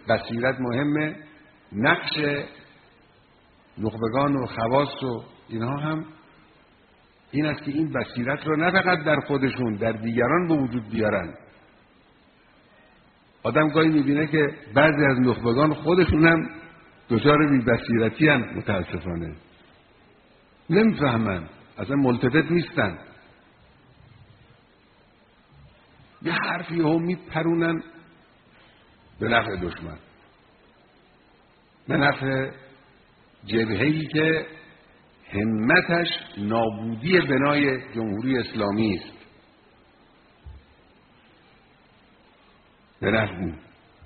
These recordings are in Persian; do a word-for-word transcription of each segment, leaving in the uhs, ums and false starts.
بصیرت مهمه، نقش نخبگان و خواص و اینها هم این است که این بصیرت رو نه فقط در خودشون، در دیگران به وجود بیارن. آدم گاهی میبینه که بعضی از نخبگان خودشون هم دچار بی بصیرتی هستند، متاسفانه نمیفهمن، اصلا ملتفت نیستن، یه حرفی هم میپرونن به نفع دشمن، به نفع جبهه‌ای که همتش نابودی بنای جمهوری اسلامی است، به نفع اون.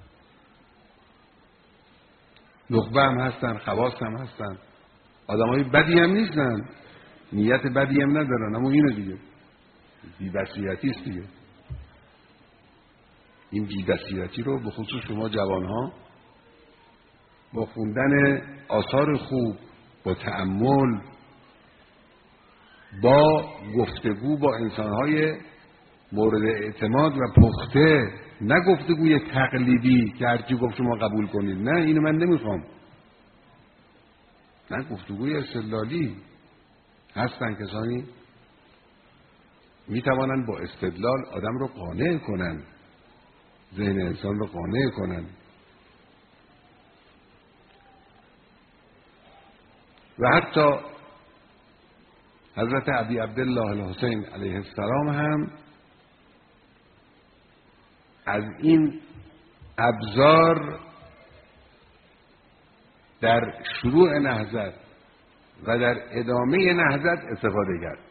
نخبه هم هستن، خواص هم هستن، آدمای بدی هم نیستن، نیت بدی هم ندارن، اما اینه دیگه بی‌بصیرتی است دیگه. این بی‌بصیرتی رو به خصوص شما جوانها با خوندن آثار خوب، با تأمل، با گفتگو با انسانهای مورد اعتماد و پخته، نه گفتگوی تقلیدی که هرچی گفت شما قبول کنید، نه اینو من نمیخوام، نه گفتگوی استدلالی. هستن کسانی میتوانند با استدلال آدم رو قانع کنن، ذهن انسان رو قانع کنن. و حتی حضرت ابی عبدالله الحسین علیه السلام هم از این ابزار در شروع نهضت و در ادامه نهضت استفاده کرد.